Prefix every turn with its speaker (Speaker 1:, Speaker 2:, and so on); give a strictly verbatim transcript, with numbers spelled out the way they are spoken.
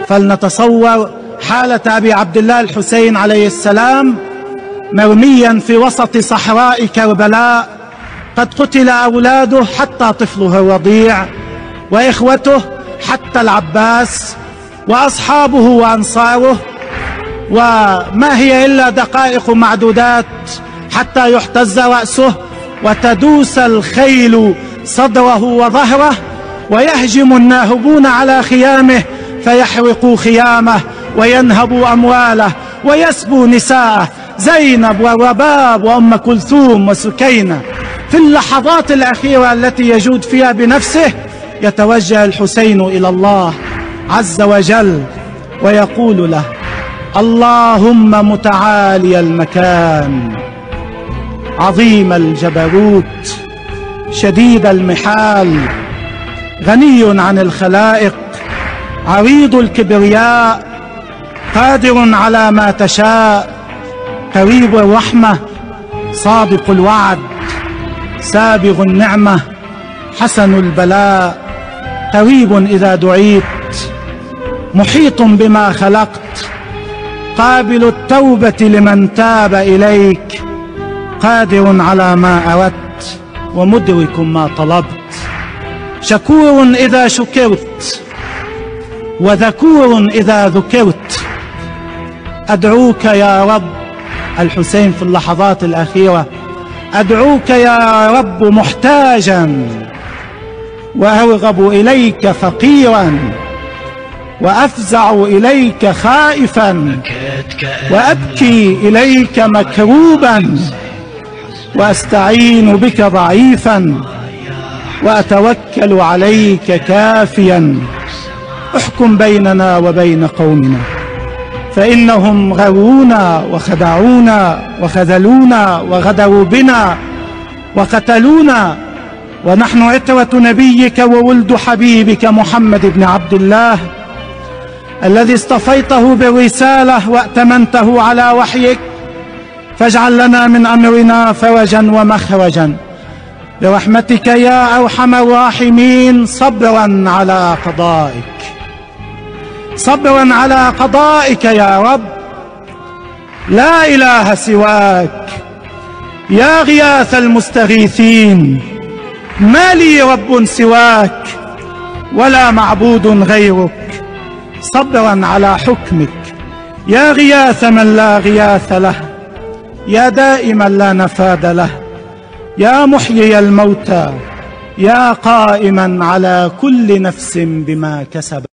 Speaker 1: فلنتصور حالة أبي عبد الله الحسين عليه السلام مرميا في وسط صحراء كربلاء، قد قتل أولاده حتى طفله الرضيع، وإخوته حتى العباس، وأصحابه وأنصاره، وما هي إلا دقائق معدودات حتى يحتز رأسه وتدوس الخيل صدره وظهره، ويهجم الناهبون على خيامه فيحرقوا خيامه وينهبوا أمواله ويسبوا نساءه زينب والرباب وأم كلثوم وسكينة. في اللحظات الأخيرة التي يجود فيها بنفسه يتوجه الحسين إلى الله عز وجل ويقول له: اللهم متعالي المكان، عظيم الجبروت، شديد المحال، غني عن الخلائق، عريض الكبرياء، قادر على ما تشاء، قريب الرحمة، صادق الوعد، سابغ النعمة، حسن البلاء، قريب إذا دعيت، محيط بما خلقت، قابل التوبة لمن تاب إليك، قادر على ما أردت ومدرك ما طلبت، شكور إذا شكرت وذكور إذا ذكرت. أدعوك يا رب، الحسين في اللحظات الأخيرة: أدعوك يا رب محتاجا، وأرغب إليك فقيرا، وأفزع إليك خائفا، وأبكي إليك مكروبا، وأستعين بك ضعيفا، وأتوكل عليك كافيا. احكم بيننا وبين قومنا، فإنهم غرونا وخدعونا وخذلونا وغدروا بنا وقتلونا، ونحن عترة نبيك وولد حبيبك محمد بن عبد الله الذي اصطفيته بالرسالة وائتمنته على وحيك، فاجعل لنا من أمرنا فرجا ومخرجا برحمتك يا أرحم الراحمين. صبرا على قضائك، صبرا على قضائك يا رب، لا إله سواك يا غياث المستغيثين، ما لي رب سواك ولا معبود غيرك. صبرا على حكمك يا غياث من لا غياث له، يا دائما لا نفاد له، يا محيي الموتى، يا قائما على كل نفس بما كسبت.